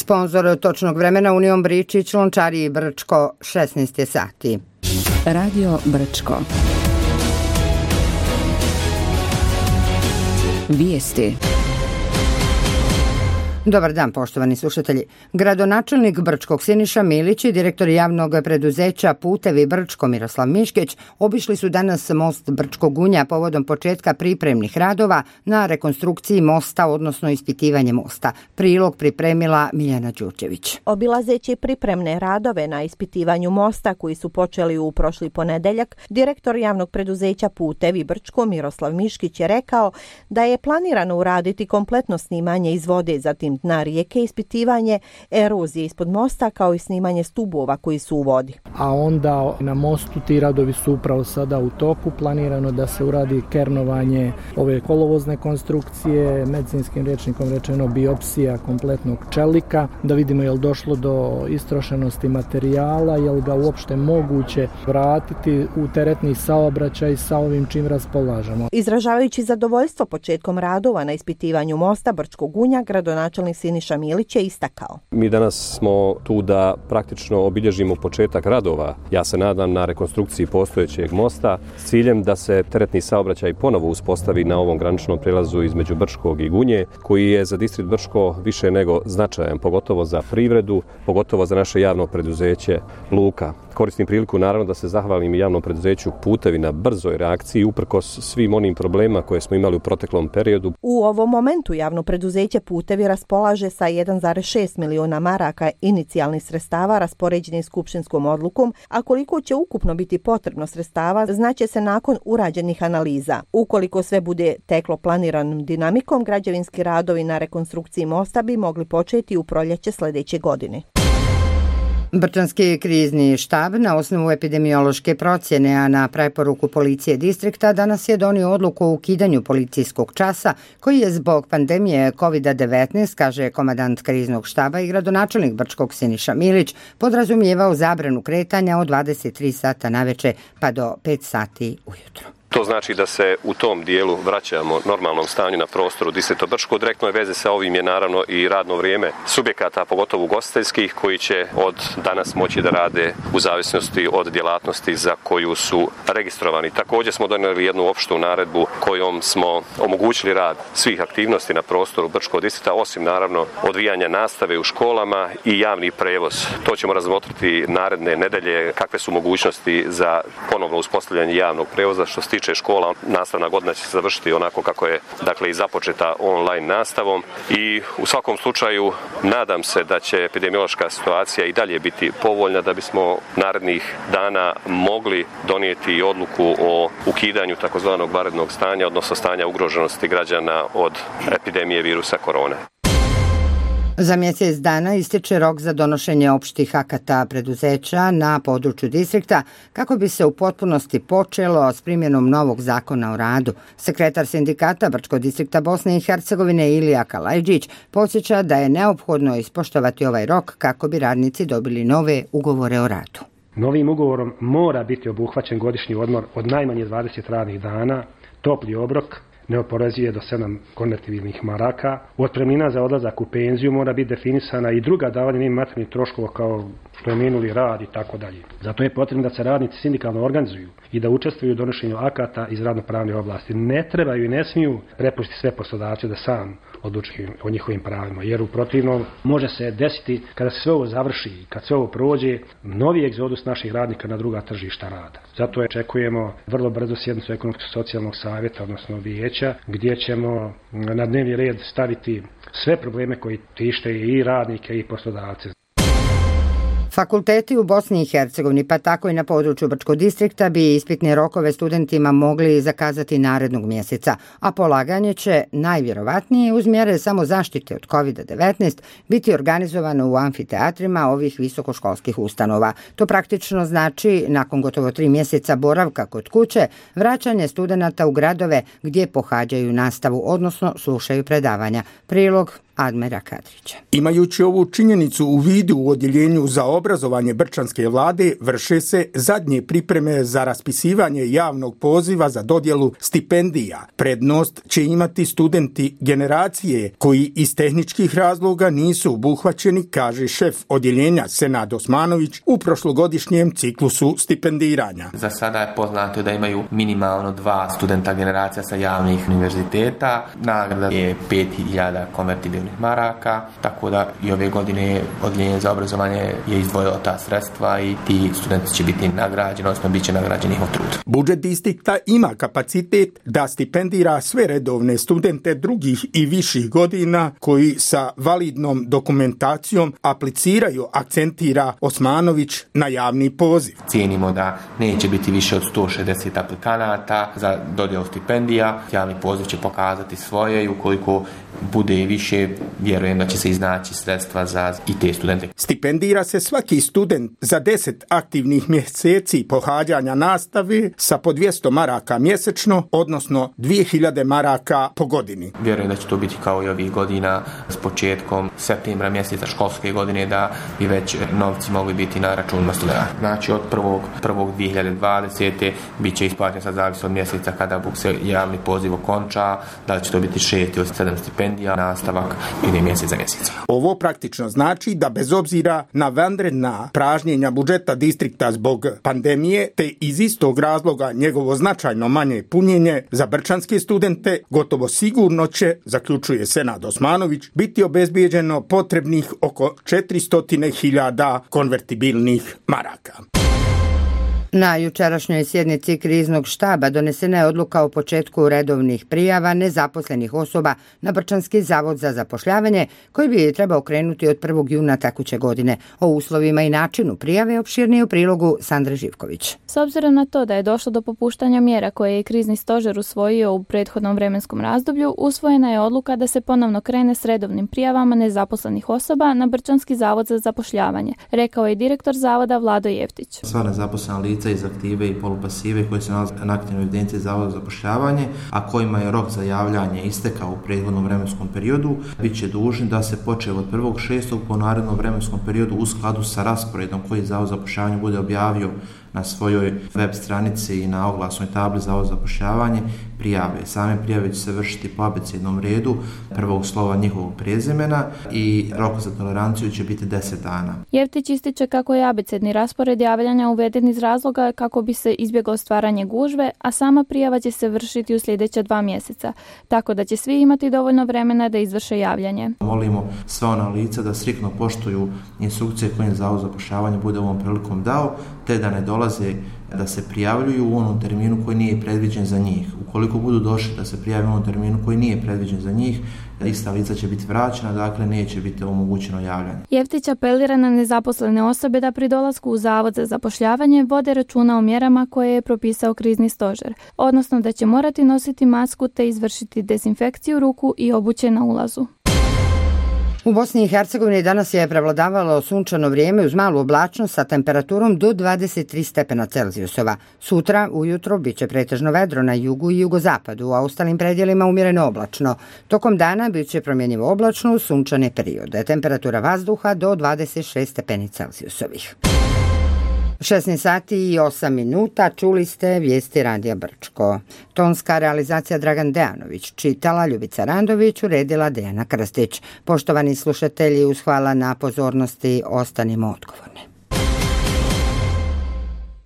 Sponzor točnog vremena Union Bričić, Lončari i Brčko, 16 sati. Radio Brčko. Vijesti. Dobar dan, poštovani slušatelji. Gradonačelnik Brčkog Siniša Milić i direktor javnog preduzeća Putevi Brčko Miroslav Miškeć obišli su danas most Brčkog Gunja povodom početka pripremnih radova na rekonstrukciji mosta, odnosno ispitivanje mosta. Prilog pripremila Miljana Đurđević. Obilazeći pripremne radove na ispitivanju mosta koji su počeli u prošli ponedeljak, direktor javnog preduzeća Putevi Brčko Miroslav Miškić je rekao da je planirano uraditi kompletno snimanje iz vode, zatim dna rijeke, ispitivanje erozije ispod mosta kao i snimanje stubova koji su u vodi. A onda na mostu ti radovi su upravo sada u toku, planirano da se uradi kernovanje ove kolovozne konstrukcije, medicinskim rječnikom rečeno biopsija kompletnog čelika, da vidimo je li došlo do istrošenosti materijala, je li ga uopšte moguće vratiti u teretni saobraćaj sa ovim čim raspolažemo. Izražavajući zadovoljstvo početkom radova na ispitivanju mosta Brčkog Gunja, gradonačelnik Siniša Milić je istakao. Mi danas smo tu da praktično obilježimo početak radova. Ja se nadam na rekonstrukciji postojećeg mosta s ciljem da se teretni saobraćaj ponovo uspostavi na ovom graničnom prijelazu između Brčkog i Gunje, koji je za distrikt Brčko više nego značajan, pogotovo za privredu, pogotovo za naše javno preduzeće Luka. Koristim priliku naravno da se zahvalim i javnom preduzeću Putevi na brzoj reakciji uprkos svim onim problemima koje smo imali u proteklom periodu. U ovom momentu javno preduzeće Putevi raspolaže sa 1,6 miliona maraka inicijalnih sredstava raspoređenih skupštinskom odlukom, a koliko će ukupno biti potrebno sredstava znaće se nakon urađenih analiza. Ukoliko sve bude teklo planiranom dinamikom, građevinski radovi na rekonstrukciji mosta bi mogli početi u proljeće sljedeće godine. Brčanski krizni štab na osnovu epidemiološke procjene, a na preporuku policije distrikta danas je donio odluku o ukidanju policijskog časa koji je zbog pandemije COVID-19, kaže komandant kriznog štaba i gradonačelnik Brčkog Siniša Milić, podrazumijevao zabranu kretanja od 23 sata naveče pa do 5 sati ujutro. To znači da se u tom dijelu vraćamo normalnom stanju na prostoru distrikta Brčko. Direktnoj veze sa ovim je naravno i radno vrijeme subjekata, pogotovo ugostiteljskih, koji će od danas moći da rade u zavisnosti od djelatnosti za koju su registrovani. Također smo donijeli jednu opštu naredbu kojom smo omogućili rad svih aktivnosti na prostoru Brčkog distrikta, osim naravno odvijanja nastave u školama i javni prevoz. To ćemo razmotriti naredne nedelje, kakve su mogućnosti za ponovno uspostavljanje javnog prevoza. Što se tiče škola, nastavna godina će se završiti onako kako je i započeta online nastavom i u svakom slučaju nadam se da će epidemiološka situacija i dalje biti povoljna da bismo narednih dana mogli donijeti odluku o ukidanju takozvanog vanrednog stanja, odnosno stanja ugroženosti građana od epidemije virusa korone. Za mjesec dana ističe rok za donošenje opštih akata preduzeća na području distrikta kako bi se u potpunosti počelo s primjenom novog zakona o radu. Sekretar sindikata Brčkog distrikta Bosne i Hercegovine Ilija Kalajđić podsjeća da je neophodno ispoštovati ovaj rok kako bi radnici dobili nove ugovore o radu. Novim ugovorom mora biti obuhvaćen godišnji odmor od najmanje 20 radnih dana, topli obrok, neoporezuje do 7 konvertibilnih maraka. Otpremnina za odlazak u penziju mora biti definisana i druga davanja mimo materijalnih troškova kao što je minuli rad i tako dalje. Zato je potrebno da se radnici sindikalno organizuju i da učestvuju u donošenju akata iz radno-pravne oblasti. Ne trebaju i ne smiju prepustiti sve poslodavce da sam odlučuju o njihovim pravima, jer u protivnom može se desiti kada se sve ovo završi, kad sve ovo prođe, novi egzodus naših radnika na druga tržišta rada. Zato očekujemo vrlo brzo sjednicu ekonomsko-socijalnog savjeta, odnosno vijeća, gdje ćemo na dnevni red staviti sve probleme koji tište i radnike i poslodavce. Fakulteti u Bosni i Hercegovini, pa tako i na području Brčkog distrikta, bi ispitne rokove studentima mogli zakazati narednog mjeseca, a polaganje će najvjerovatnije uz mjere samozaštite od COVID-19 biti organizovano u amfiteatrima ovih visokoškolskih ustanova. To praktično znači, nakon gotovo 3 mjeseca boravka kod kuće, vraćanje studenata u gradove gdje pohađaju nastavu, odnosno slušaju predavanja. Prilog Admira Kadrića. Imajući ovu činjenicu u vidu, u odjeljenju za obrazovanje brčanske vlade vrše se zadnje pripreme za raspisivanje javnog poziva za dodjelu stipendija. Prednost će imati studenti generacije koji iz tehničkih razloga nisu obuhvaćeni, kaže šef odjeljenja Senad Osmanović u prošlogodišnjem ciklusu stipendiranja. Za sada je poznato da imaju minimalno 2 studenta generacija sa javnih univerziteta. Nagrada je 5000 konvertibilnih maraka, tako da i ove godine odjeljenje za obrazovanje je izdvojilo ta sredstva i ti studenti će biti nagrađeni, odnosno bit će nagrađeni njihov trud. Budžet distrikta ima kapacitet da stipendira sve redovne studente drugih i viših godina koji sa validnom dokumentacijom apliciraju, akcentira Osmanović na javni poziv. Cijenimo da neće biti više od 160 aplikanata za dodjelu stipendija. Javni poziv će pokazati svoje i ukoliko bude više, vjerujem da će se iznaći sredstva za i te studente. Stipendira se svaki student za 10 aktivnih mjeseci pohađanja nastave sa po 200 maraka mjesečno, odnosno 2000 maraka po godini. Vjerujem da će to biti kao i ovih godina s početkom septembra mjeseca školske godine, da bi već novci mogli biti na računima studenta. Znači od 1.1.2020. bit će isplaćen, sad zavisi od mjeseca kada se javni poziv okonča, da li će to biti 6 ili 7 stipendija, nastavak ide mjesec za mjesec. Ovo praktično znači da bez obzira na vanredna pražnjenja budžeta distrikta zbog pandemije, te iz istog razloga njegovo značajno manje punjenje za brčanske studente, gotovo sigurno će, zaključuje Senad Osmanović, biti obezbijeđeno potrebnih oko 400.000 konvertibilnih maraka. Na jučerašnjoj sjednici kriznog štaba donesena je odluka o početku redovnih prijava nezaposlenih osoba na Brčanski zavod za zapošljavanje, koji bi trebao krenuti od 1. juna tekuće godine. O uslovima i načinu prijave opširnije u prilogu Sandre Živković. S obzirom na to da je došlo do popuštanja mjera koje je krizni stožer usvojio u prethodnom vremenskom razdoblju, usvojena je odluka da se ponovno krene s redovnim prijavama nezaposlenih osoba na Brčanski zavod za zapošljavanje, rekao je direktor zavoda Vlado Jeftić. Sva nezaposlena lica iz aktive i polupasive koji se nalaze na aktivnoj evidenciji Zavoda za zapošljavanje, a kojima je rok za javljanje istekao u prethodnom vremenskom periodu, bit će dužni da se počev od 1.6. po narednom vremenskom periodu u skladu sa rasporedom koji Zavod za zapošljavanje bude objavio na svojoj web stranici i na oglasnoj tabli Zavoda za zapošljavanje prijave. Same prijave će se vršiti po abecednom redu prvog slova njihovog prezimena i rok za toleranciju će biti 10 dana. Jeftić ističe kako je abecedni raspored javljanja uveden iz razloga kako bi se izbjeglo stvaranje gužve, a sama prijava će se vršiti u sljedeća 2 mjeseca, tako da će svi imati dovoljno vremena da izvrše javljanje. Molimo sva ona lica da striktno poštuju instrukcije koje im Zavod za zapošljavanje bude ovom prilikom dao, te da ne dolaze da se prijavljuju u onom terminu koji nije predviđen za njih. Ukoliko budu došli da se prijave u onom terminu koji nije predviđen za njih, ista lica će biti vraćena, dakle neće biti omogućeno javljanje. Jeftić apelira na nezaposlene osobe da pri dolasku u Zavod za zapošljavanje vode računa o mjerama koje je propisao krizni stožer, odnosno da će morati nositi masku te izvršiti dezinfekciju ruku i obuće na ulazu. U Bosni i Hercegovini danas je prevladavalo sunčano vrijeme uz malu oblačnost sa temperaturom do 23 stepena Celzijusova. Sutra ujutro bit će pretežno vedro na jugu i jugozapadu, a ostalim predjelima umjereno oblačno. Tokom dana bit će promjenjivo oblačno u sunčane periode. Temperatura vazduha do 26 stepeni Celzijusovih. 16 sati i 8 minuta, čuli ste vijesti Radija Brčko. Tonska realizacija Dragan Dejanović, čitala Ljubica Randović, uredila Dejana Krstić. Poštovani slušatelji, uz hvala na pozornosti, ostanimo odgovorni.